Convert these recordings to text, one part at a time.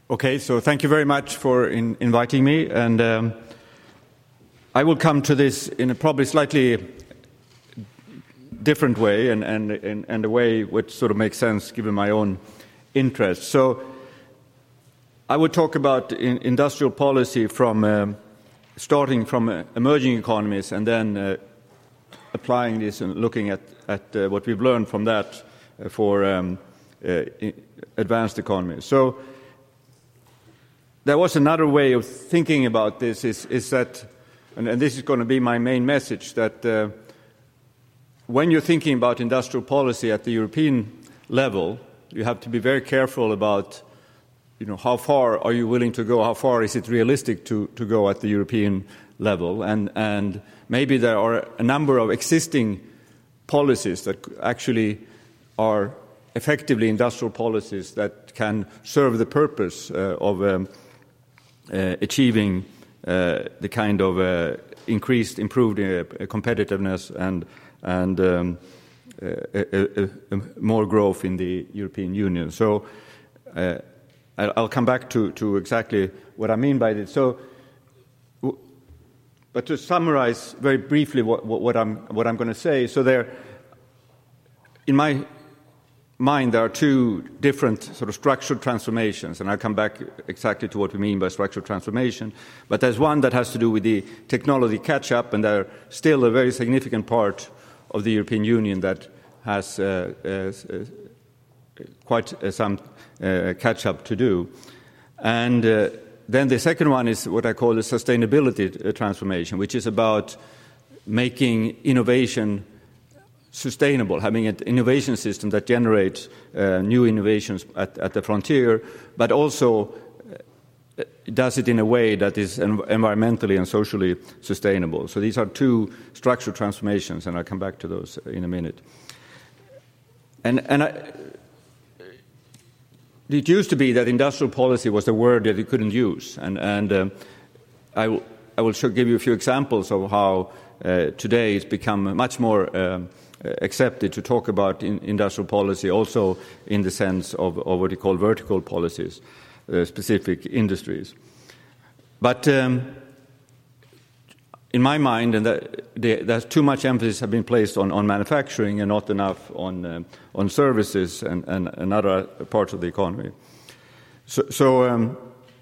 Okay, so thank you very much for inviting me, and I will come to this in a probably slightly different way and a way which sort of makes sense given my own interest. So I would talk about industrial policy from starting from emerging economies and then applying this and looking at what we've learned from that for advanced economies. So there was another way of thinking about this is that, and this is going to be my main message, that when you're thinking about industrial policy at the European level, you have to be very careful about, how far are you willing to go, how far is it realistic to go at the European level, and maybe there are a number of existing policies that actually are effectively industrial policies that can serve the purpose of achieving the kind of improved competitiveness and more growth in the European Union. So I'll come back to exactly what I mean by this. So, but to summarize very briefly what I'm going to say, so there, in my mind, there are two different sort of structural transformations, and I'll come back exactly to what we mean by structural transformation. But there's one that has to do with the technology catch-up, and there's still a very significant part of the European Union that has quite some catch-up to do. And then the second one is what I call the sustainability transformation, which is about making innovation sustainable, having an innovation system that generates new innovations at the frontier, but also does it in a way that is environmentally and socially sustainable. So these are two structural transformations, and I'll come back to those in a minute. It used to be that industrial policy was a word that you couldn't use, and I will give you a few examples of how today it's become much more accepted to talk about industrial policy, also in the sense of what you call vertical policies, specific industries. But in my mind, and there's too much emphasis has been placed on manufacturing and not enough on services and other parts of the economy. So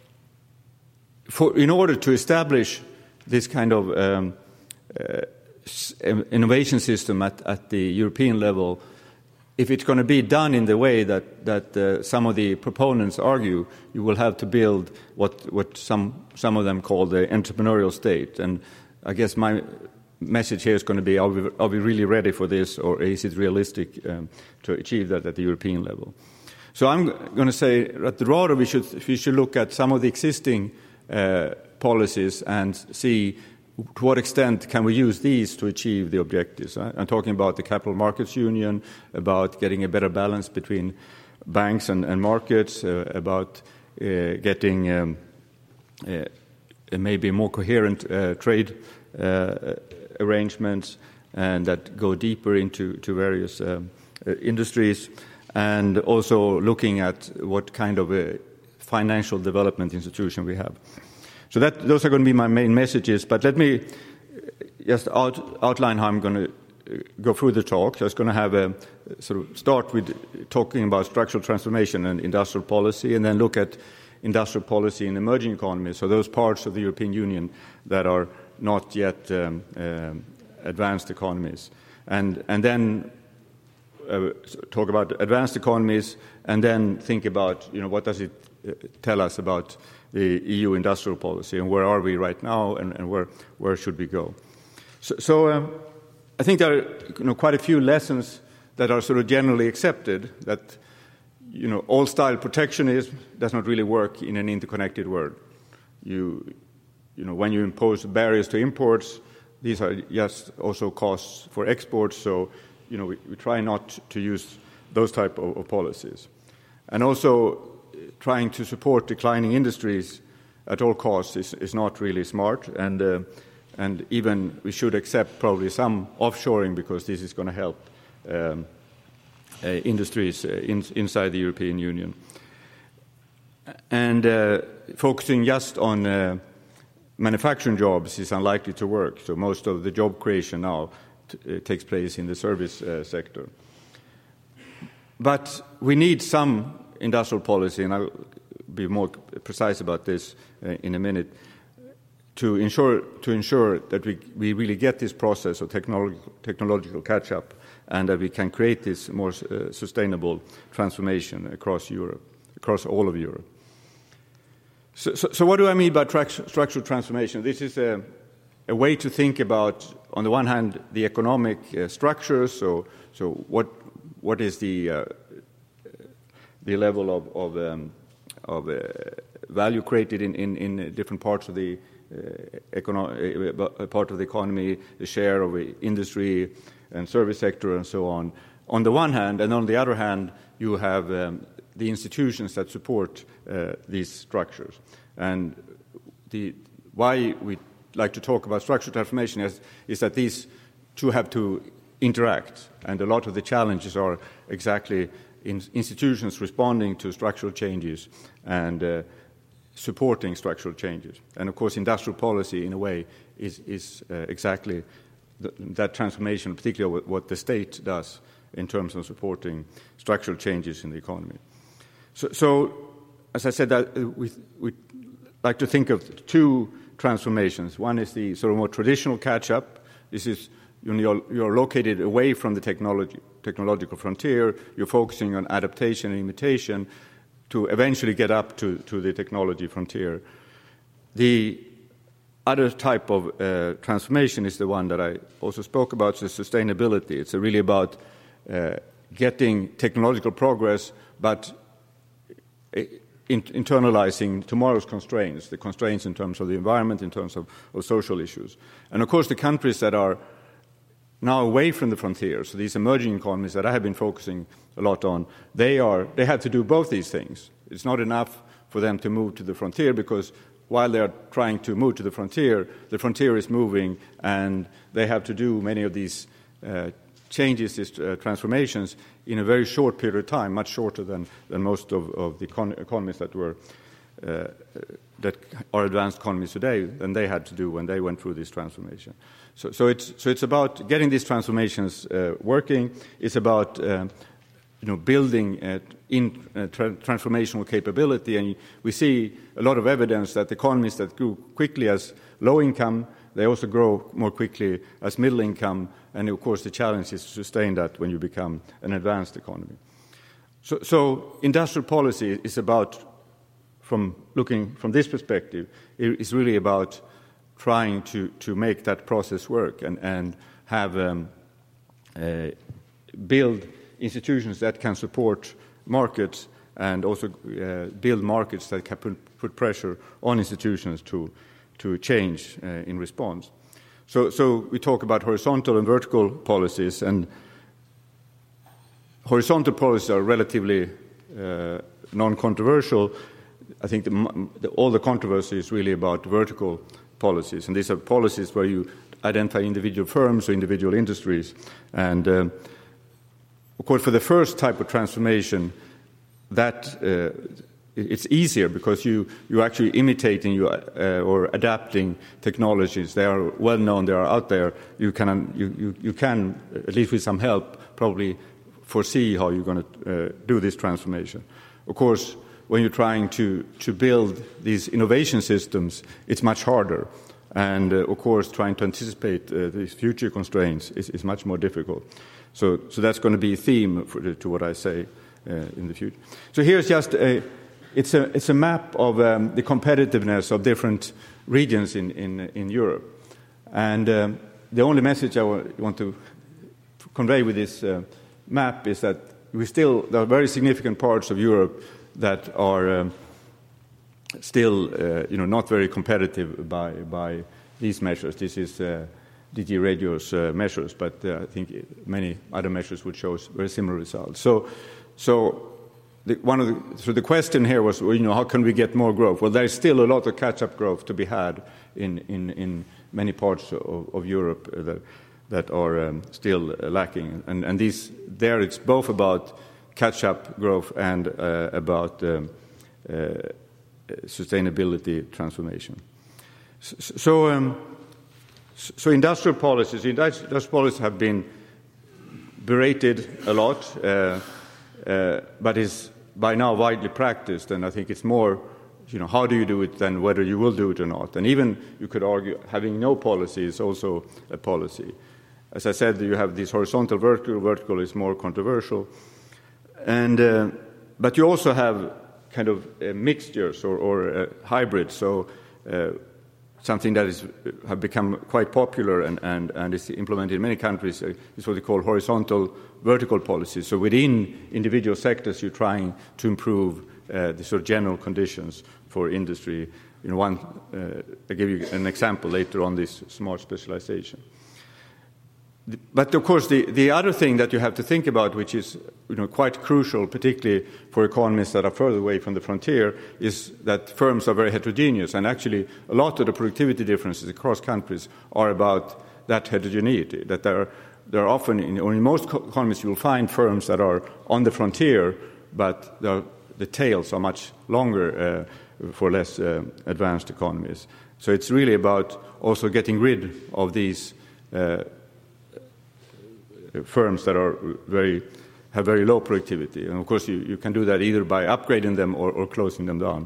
in order to establish this kind of innovation system at the European level, if it's going to be done in the way that some of the proponents argue, you will have to build what some of them call the entrepreneurial state. And I guess my message here is going to be, are we really ready for this, or is it realistic to achieve that at the European level? So I'm going to say that rather we should look at some of the existing policies and see to what extent can we use these to achieve the objectives. I'm talking about the Capital Markets Union, about getting a better balance between banks and markets, about getting maybe more coherent trade arrangements, and that go deeper into various industries, and also looking at what kind of a financial development institution we have. So those are going to be my main messages, but let me just outline how I'm going to go through the talk. I was going to have a sort of start with talking about structural transformation and industrial policy, and then look at industrial policy in emerging economies, so those parts of the European Union that are not yet advanced economies. And then talk about advanced economies, and then think about, what does it tell us about the EU industrial policy, and where are we right now, and where should we go? So I think there are quite a few lessons that are sort of generally accepted, that old-style protectionism does not really work in an interconnected world. When you impose barriers to imports, these are just also costs for exports. So we try not to use those type of policies, and also trying to support declining industries at all costs is not really smart, and even we should accept probably some offshoring, because this is going to help industries inside the European Union. And focusing just on manufacturing jobs is unlikely to work. So most of the job creation now takes place in the service sector. But we need some industrial policy, and I'll be more precise about this in a minute, to ensure that we really get this process of technological catch-up and that we can create this more sustainable transformation across Europe, across all of Europe. So what do I mean by structural transformation? This is a way to think about, on the one hand, the economic structures. So what is the level of value created in different parts of the part of the economy, the share of the industry and service sector and so on the one hand, and on the other hand, you have the institutions that support these structures. And why we like to talk about structural transformation is that these two have to interact, and a lot of the challenges are exactly in institutions responding to structural changes and supporting structural changes. And of course, industrial policy, in a way, is exactly that transformation, particularly what the state does in terms of supporting structural changes in the economy. So as I said, that we like to think of two transformations. One is the sort of more traditional catch-up. This is you're located away from the technological frontier. You're focusing on adaptation and imitation to eventually get up to the technology frontier. The other type of transformation is the one that I also spoke about, the sustainability. It's really about getting technological progress, but internalizing tomorrow's constraints, the constraints in terms of the environment, in terms of social issues. And of course, the countries that are now away from the frontier, so these emerging economies that I have been focusing a lot on, they have to do both these things. It's not enough for them to move to the frontier, because while they are trying to move to the frontier is moving, and they have to do many of these changes, these transformations, in a very short period of time, much shorter than most of the economies that are advanced economies today, than they had to do when they went through this transformation. So it's about getting these transformations working. It's about building transformational capability, and we see a lot of evidence that economies that grew quickly as low income, they also grow more quickly as middle income, and of course the challenge is to sustain that when you become an advanced economy. So industrial policy is about, looking from this perspective, it's really about trying to make that process work and have build institutions that can support markets, and also build markets that can put pressure on institutions to change in response. So we talk about horizontal and vertical policies, and horizontal policies are relatively non-controversial. I think all the controversy is really about vertical policies, and these are policies where you identify individual firms or individual industries. And of course, for the first type of transformation, that it's easier because you're actually imitating or adapting technologies. They are well known, they are out there. You can, at least with some help, probably foresee how you're going to do this transformation. Of course, when you're trying to build these innovation systems, it's much harder. And of course, trying to anticipate these future constraints is much more difficult. So that's going to be a theme to what I say in the future. So here's just it's a map of the competitiveness of different regions in Europe. And the only message I want to convey with this map is that there are very significant parts of Europe that are still not very competitive by these measures. This is DG Regio's measures, but I think many other measures would show very similar results. So the question here was, how can we get more growth? Well, there is still a lot of catch-up growth to be had in many parts of Europe that are still lacking, and it's both about catch-up growth and about sustainability transformation. So industrial policies have been berated a lot, but is by now widely practiced, and I think it's more, how do you do it than whether you will do it or not. And even you could argue having no policy is also a policy. As I said, you have this horizontal, vertical. Vertical is more controversial, and but you also have kind of mixtures or hybrids. So something that have become quite popular and is implemented in many countries is what they call horizontal vertical policies. So within individual sectors, you're trying to improve the sort of general conditions for industry. I'll give you an example later on this smart specialization. But of course, the other thing that you have to think about, which is quite crucial, particularly for economies that are further away from the frontier, is that firms are very heterogeneous, and actually a lot of the productivity differences across countries are about that heterogeneity. That there are often, in most economies, you will find firms that are on the frontier, but the tails are much longer for less advanced economies. So it's really about also getting rid of these firms that have very low productivity. And of course, you can do that either by upgrading them or closing them down.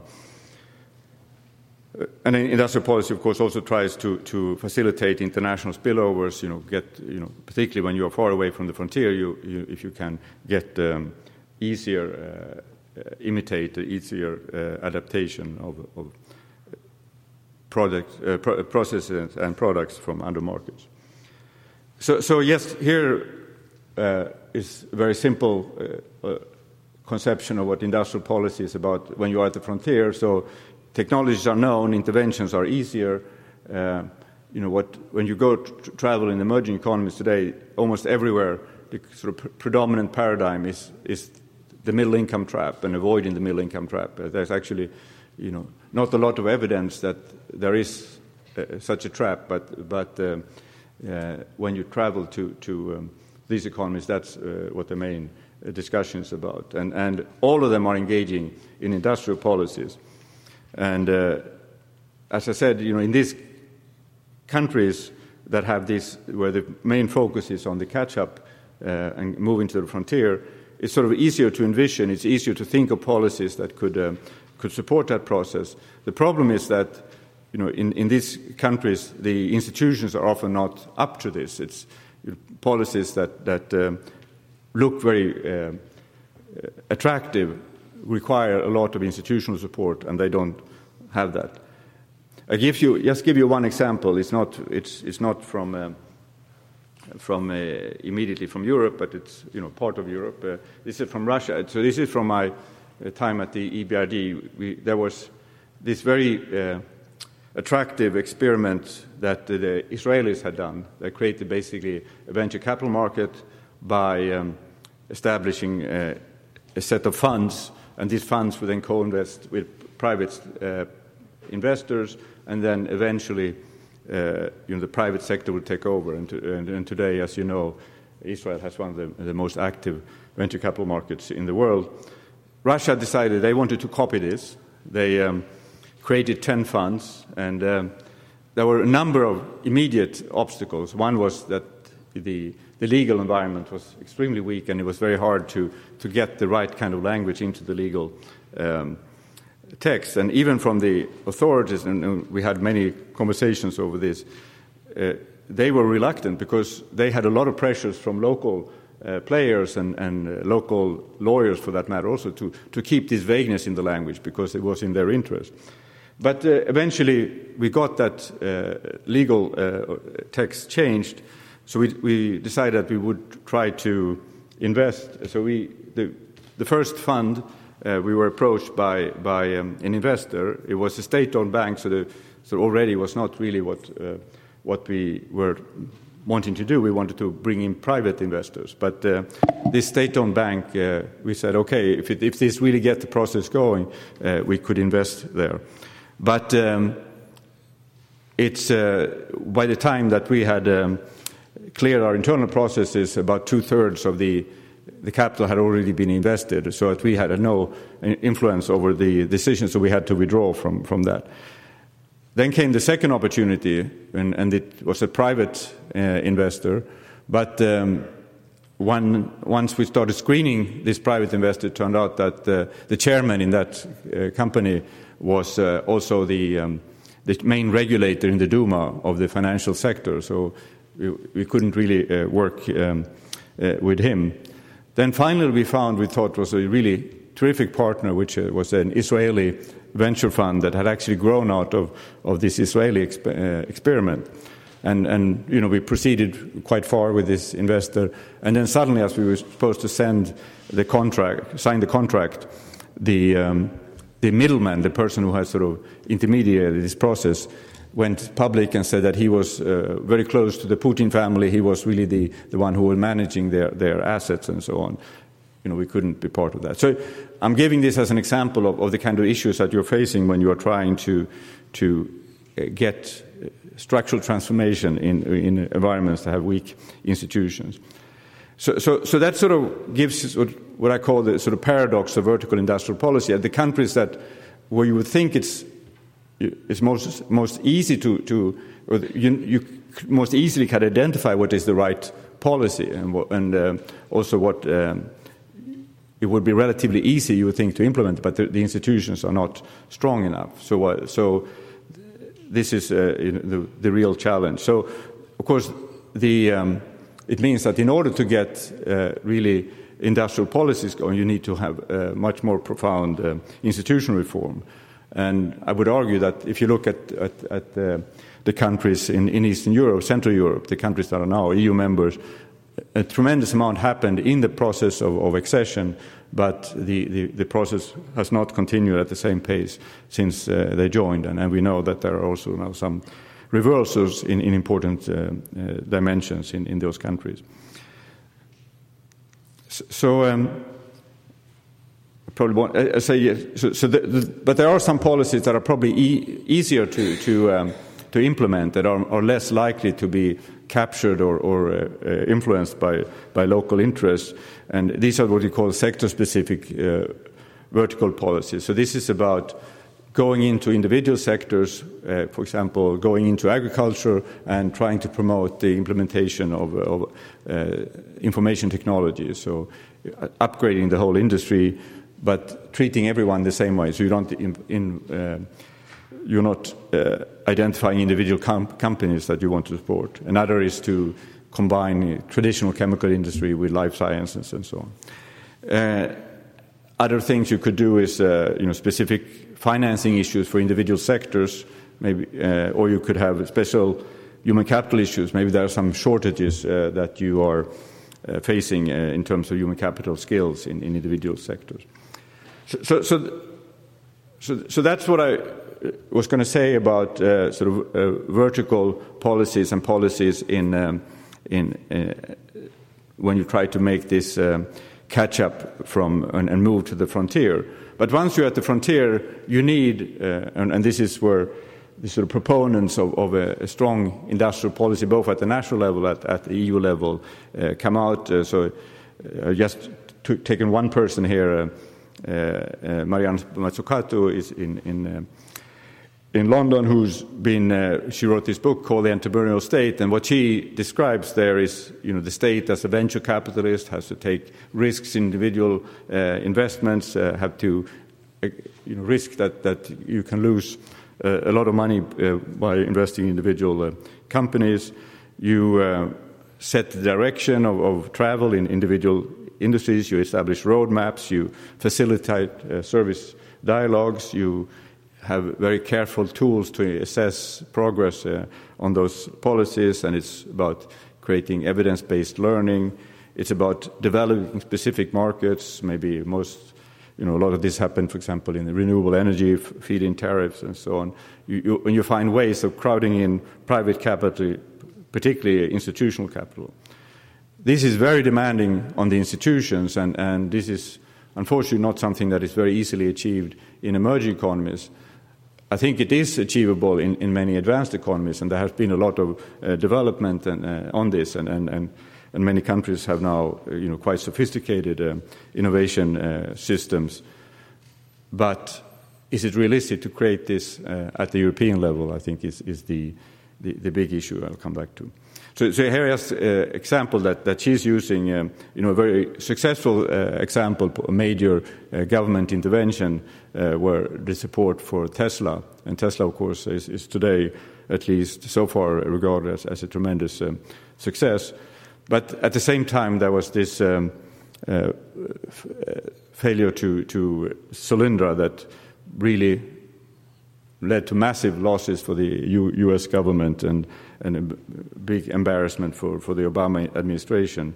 And industrial policy, of course, also tries to facilitate international spillovers. Particularly when you are far away from the frontier, if you can get easier adaptation of processes and products from other markets. So yes, here is a very simple conception of what industrial policy is about when you are at the frontier. So technologies are known, interventions are easier. When you go travel in emerging economies today, almost everywhere the sort of predominant paradigm is the middle income trap and avoiding the middle income trap. There's actually, not a lot of evidence that there is such a trap, but when you travel to these economies, that's what the main discussion is about. And all of them are engaging in industrial policies. And as I said, in these countries that have this, where the main focus is on the catch-up and moving to the frontier, it's sort of easier to envision, it's easier to think of policies that could support that process. The problem is that in these countries, the institutions are often not up to this. It's policies that look very attractive, require a lot of institutional support, and they don't have that. I give you one example. It's not from immediately from Europe, but it's part of Europe. This is from Russia. So this is from my time at the EBRD. There was this very attractive experiment that the Israelis had done. They created basically a venture capital market by establishing a set of funds, and these funds would then co-invest with private investors, and then eventually the private sector would take over. And today, as you know, Israel has one of the most active venture capital markets in the world. Russia decided they wanted to copy this. They created 10 funds, and there were a number of immediate obstacles. One was that the legal environment was extremely weak, and it was very hard to get the right kind of language into the legal text. And even from the authorities, and we had many conversations over this, they were reluctant because they had a lot of pressures from local players and local lawyers, for that matter, also to keep this vagueness in the language because it was in their interest. But eventually we got that legal text changed, so we decided that we would try to invest. So the first fund, we were approached by an investor. It was a state-owned bank, so already was not really what we were wanting to do. We wanted to bring in private investors. But this state-owned bank, we said, okay, if this really gets the process going, we could invest there. But it's by the time that we had cleared our internal processes, about 2/3 of the the capital had already been invested, so that we had no influence over the decision, so we had to withdraw from that. Then came the second opportunity, and it was a private investor, but once we started screening this private investor, it turned out that the chairman in that company was also the main regulator in the Duma of the financial sector, so we couldn't really work with him. Then finally we thought was a really terrific partner, which was an Israeli venture fund that had actually grown out of this Israeli experiment. And we proceeded quite far with this investor. And then suddenly, as we were supposed to sign the contract, the middleman, the person who has sort of intermediated this process, went public and said that he was very close to the Putin family. He was really the one who was managing their assets and so on. We couldn't be part of that. So I'm giving this as an example of the kind of issues that you're facing when you are trying to get structural transformation in environments that have weak institutions. So that sort of gives what I call the sort of paradox of vertical industrial policy. At the countries where you would think it's most easy you most easily can identify what is the right policy and also what it would be relatively easy, you would think, to implement, but the institutions are not strong enough. So this is the real challenge. So, of course, it means that in order to get really industrial policies going, you need to have much more profound institutional reform. And I would argue that if you look at the countries in Eastern Europe, Central Europe, the countries that are now EU members, a tremendous amount happened in the process of accession, but the process has not continued at the same pace since they joined. And we know that there are also now some reversals in important dimensions in those countries. Probably won't say yes. But there are some policies that are probably easier to implement, that are less likely to be captured or influenced by local interests, and these are what we call sector-specific vertical policies. So this is about going into individual sectors, for example, going into agriculture and trying to promote the implementation of information technology. So upgrading the whole industry, but treating everyone the same way. So you're not identifying individual companies that you want to support. Another is to combine traditional chemical industry with life sciences and so on. Other things you could do is specific financing issues for individual sectors, maybe, or you could have special human capital issues. Maybe there are some shortages that you are facing in terms of human capital skills in individual sectors. So that's what I was going to say about vertical policies and policies in when you try to make this catch up from and move to the frontier. But once you're at the frontier, you need, and this is where the sort of proponents of a strong industrial policy, both at the national level, at the EU level, come out. So just taking one person here, Marianne Mazzucato is in London, who's been, she wrote this book called The Entrepreneurial State, and what she describes there is, the state as a venture capitalist has to take risks in individual investments, have to, risk that you can lose a lot of money by investing in individual companies. You set the direction of travel in individual industries, you establish roadmaps, you facilitate service dialogues, you have very careful tools to assess progress on those policies, and it's about creating evidence-based learning. It's about developing specific markets. Maybe a lot of this happened, for example, in the renewable energy, feed-in tariffs, and so on. When you find ways of crowding in private capital, particularly institutional capital. This is very demanding on the institutions, and this is unfortunately not something that is very easily achieved in emerging economies. I think it is achievable in many advanced economies, and there has been a lot of development on this, and and many countries have now quite sophisticated innovation systems. But is it realistic to create this at the European level? I think is the big issue I'll come back to. So here is an example that she's using, a very successful example, a major government intervention where the support for Tesla, and Tesla, of course, is today, at least so far, regarded as a tremendous success. But at the same time, there was this failure to Solyndra that really led to massive losses for the U.S. government and a big embarrassment for the Obama administration.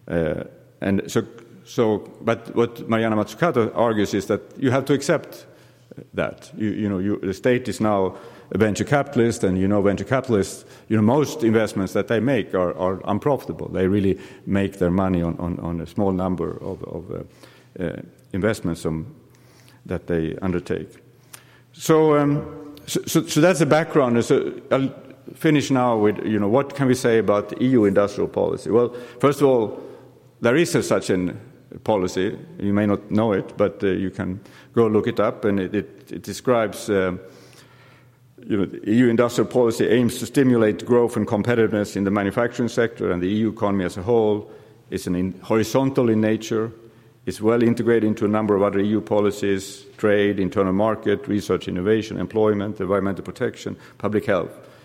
But what Mariana Mazzucato argues is that you have to accept that. The state is now a venture capitalist, and venture capitalists, most investments that they make are unprofitable. They really make their money on a small number of investments that they undertake. So that's the background. So I'll finish now with, what can we say about the EU industrial policy? Well, first of all, there is such a policy. You may not know it, but you can go look it up, and it describes, the EU industrial policy aims to stimulate growth and competitiveness in the manufacturing sector and the EU economy as a whole. It's horizontal in nature. It's well integrated into a number of other EU policies: trade, internal market, research, innovation, employment, environmental protection, public health.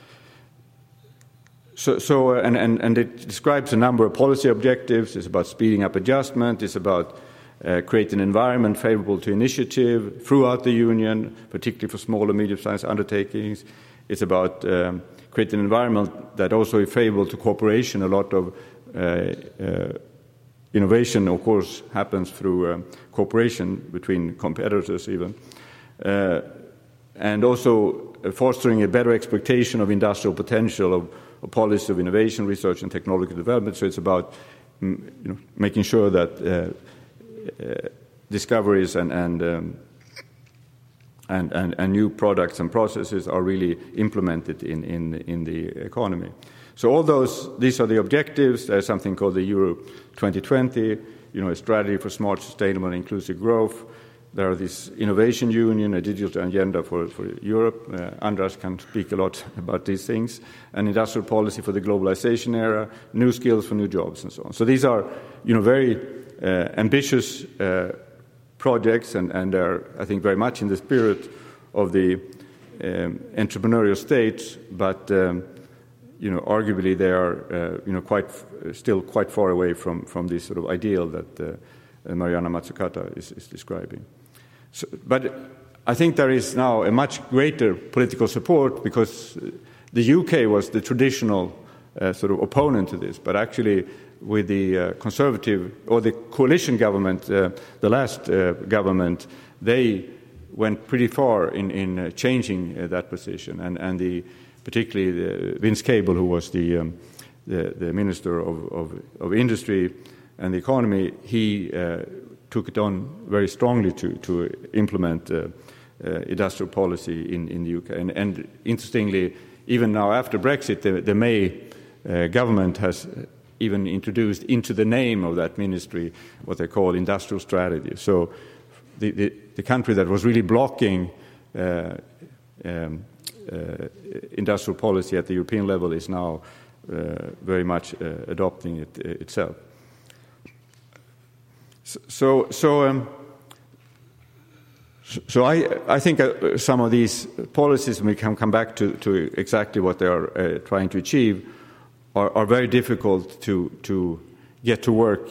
And it describes a number of policy objectives. It's about speeding up adjustment. It's about creating an environment favorable to initiative throughout the Union, particularly for small and medium-sized undertakings. It's about creating an environment that also is favorable to cooperation. A lot of innovation, of course, happens through cooperation between competitors even. And also fostering a better exploitation of industrial potential of policy of innovation, research and technological development. So it's about making sure that discoveries and new products and processes are really implemented in the economy. So these are the objectives. There's something called the Euro 2020, a strategy for smart, sustainable, and inclusive growth. There are this innovation union, a digital agenda for Europe. Andras can speak a lot about these things. An industrial policy for the globalization era, new skills for new jobs, and so on. So these are, very ambitious projects, and they're, I think, very much in the spirit of the entrepreneurial state, but arguably they are, still quite far away from this sort of ideal that Mariana Mazzucato is describing. So, but I think there is now a much greater political support because the UK was the traditional sort of opponent to this, but actually with the Conservative or the coalition government, the last government, they went pretty far in changing that position, and particularly Vince Cable, who was the Minister of Industry and the Economy, he took it on very strongly to implement industrial policy in the UK. And interestingly, even now after Brexit, the May government has even introduced into the name of that ministry what they call industrial strategy. So the country that was really blocking industrial policy at the European level is now very much adopting it itself. So I think some of these policies, we can come back to exactly what they are trying to achieve, are very difficult to get to work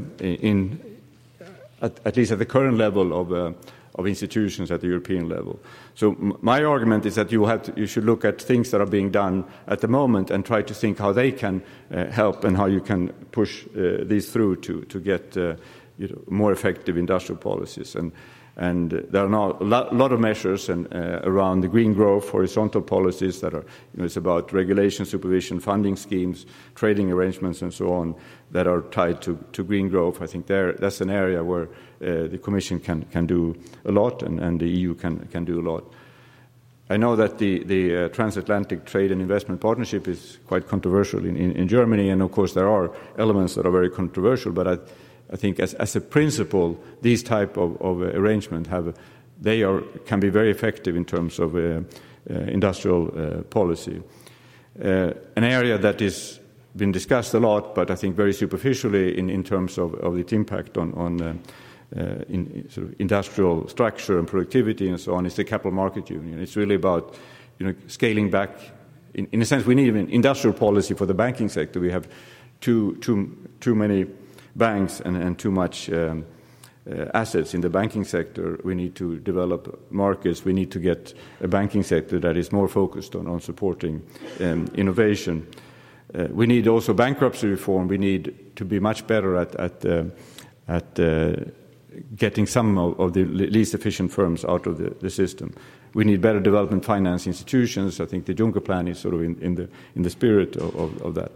at least at the current level of institutions at the European level. So my argument is that you should look at things that are being done at the moment and try to think how they can help and how you can push these through to get more effective industrial policies. And there are now a lot of measures around the green growth, horizontal policies that are, it's about regulation, supervision, funding schemes, trading arrangements, and so on that are tied to green growth. I think that's an area where the Commission can do a lot, and the EU can do a lot. I know that the transatlantic trade and investment partnership is quite controversial in Germany, and of course there are elements that are very controversial, but I think as a principle, these type of arrangement can be very effective in terms of industrial policy. An area that is been discussed a lot, but I think very superficially in terms of its impact on sort of industrial structure and productivity and so on, is the capital market union. It's really about scaling back. In a sense, we need an industrial policy for the banking sector. We have too many banks and too much assets in the banking sector. We need to develop markets. We need to get a banking sector that is more focused on supporting innovation. We need also bankruptcy reform. We need to be much better at getting some of the least efficient firms out of the system. We need better development finance institutions. I think the Juncker plan is sort of in the spirit of that.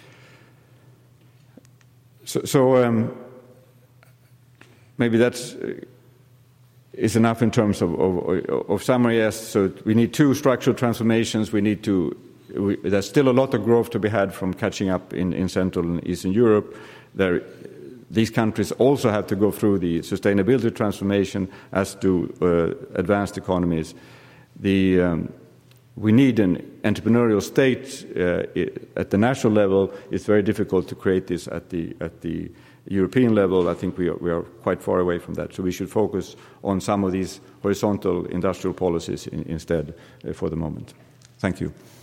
So maybe that's is enough in terms of summary. Yes, so we need 2 structural transformations. There's still a lot of growth to be had from catching up in Central and Eastern Europe. These countries also have to go through the sustainability transformation, as do advanced economies. We need an entrepreneurial state at the national level. It's very difficult to create this at the European level. I think we are quite far away from that. So we should focus on some of these horizontal industrial policies instead for the moment. Thank you.